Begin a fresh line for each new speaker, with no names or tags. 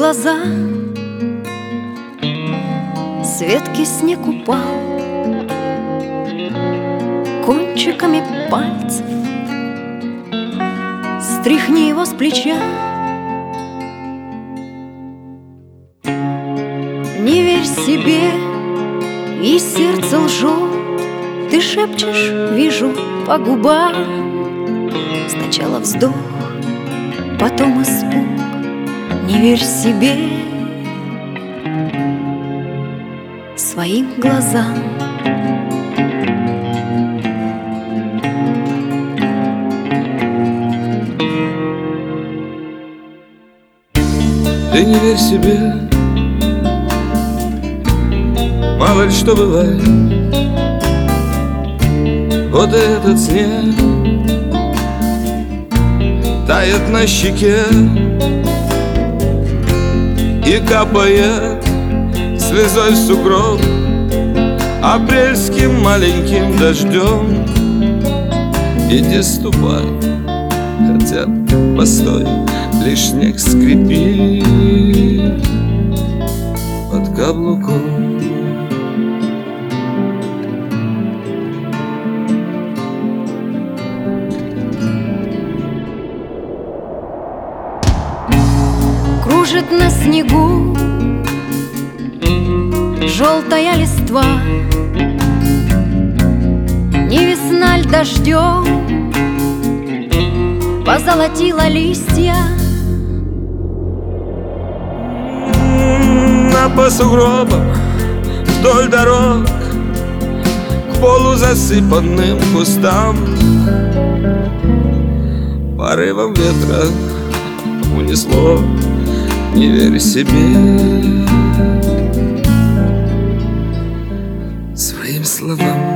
глаза, с ветки снег упал, кончиками пальцев стряхни его с плеча. Не верь себе, и сердце лжет. Ты шепчешь, вижу по губам. Сначала вздох, потом испуг. Не верь себе, своим глазам.
Ты не верь себе, мало ли что бывает. Вот и этот снег тает на щеке и капает слезой в сугроб апрельским маленьким дождем. Иди ступай, хотя постой, лишь снег скрипит под каблуком.
Кружит на снегу желтая листва, не весна ль дождем позолотила листья.
По сугробам вдоль дорог к полузасыпанным кустам порывом ветра унесло. Не верь себе, своим словам.